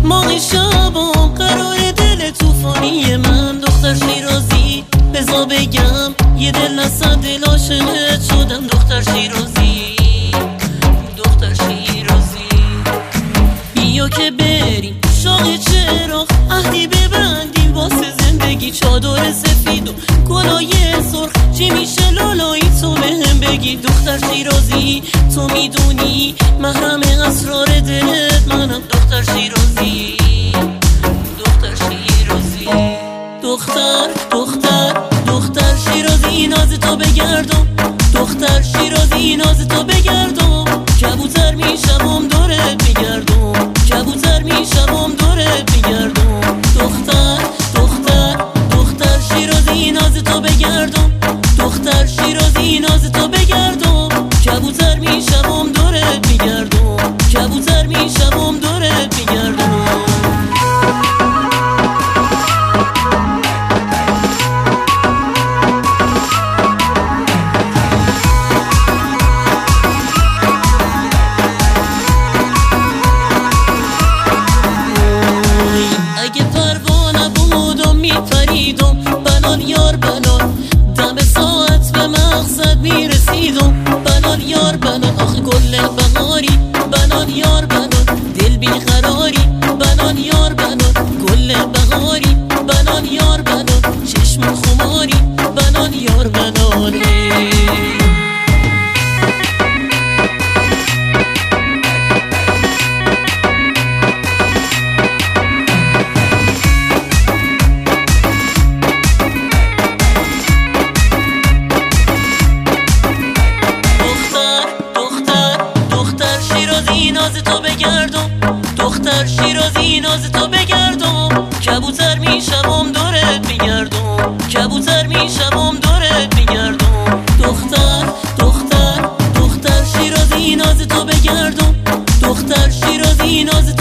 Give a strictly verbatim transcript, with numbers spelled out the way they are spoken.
ماه شبام قرار دل توفانی من. دختر شیرازی بزا بگم یه دل نصد دل عاشقت شدم. دختر شیرازی دختر شیرازی بیا که بریم شاق چراغ عهدی ببندیم واسه زندگی. چادر سفید و گلای سرخ چی میشه لالایی تو بهم بگی. دختر شیرازی تو میدونی محرم اسرار دلت منم. دختر شیرازی دختر شیرازی دختر دختر دختر شیرازی ناز تو بگردم. دختر شیرازی ناز تو بگردم. کبوتر میشم دورت میگردم. کبوتر میشم دورت میگردم. دختر دختر دختر شیرازی ناز تو بگردم. دختر شیرازی ناز تو بگردم. کبوتر میشم دورت میگردم. کبوتر میشم دورت میگردم. اگه پروانه بودم میپریدم بنال یار بنال. دم ساعت به مقصد میرسیدم بنال یار بنال. آخه گل بهاری بنال یار بنال. دل بیقراری بنال یار بنال. گل بهاری بنال یار بنال. چشم خماری بنال یار بنال. ناز تو بگردم. دختر شیرازی ناز تو بگردم. کبوتر میشم دورت میگردم. کبوتر میشم دورت میگردم. دختر دختر دختر شیرازی ناز تو بگردم. دختر شیرازی ناز